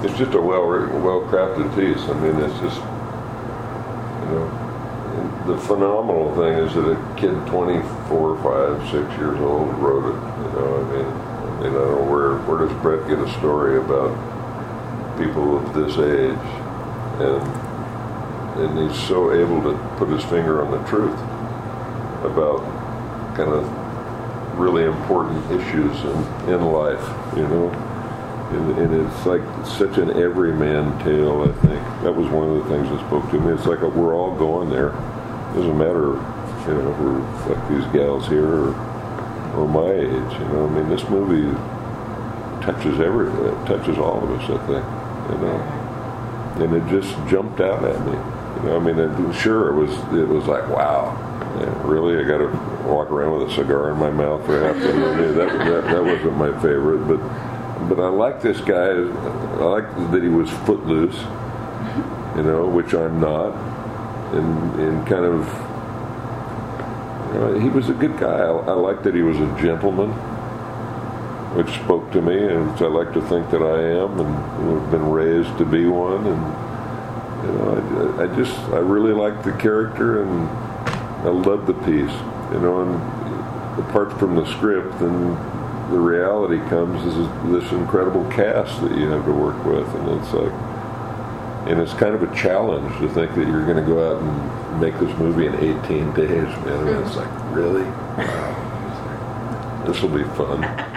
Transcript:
It's just a well-crafted piece. I mean, it's just, the phenomenal thing is that a kid 24, 5, 6 years old wrote it. I don't know where does Brett get a story about people of this age, and he's so able to put his finger on the truth about kind of really important issues in life, and it's like such an everyman tale. I think that was one of the things that spoke to me. It's like we're all going there. It doesn't matter, if we're like these gals here or my age. I mean, this movie touches it touches all of us, I think. And it just jumped out at me. Sure, it was like, wow, really? I got to walk around with a cigar in my mouth for half the movie. That wasn't my favorite, but I like this guy. I like that he was footloose, which I'm not, and kind of, he was a good guy. I like that he was a gentleman, which spoke to me, and which I like to think that I am, and have been raised to be one, and I really like the character, and I love the piece, and apart from the script, and the reality comes is this incredible cast that you have to work with, and it's kind of a challenge to think that you're going to go out and make this movie in 18 days, man. And it's like, really? Wow. This will be fun.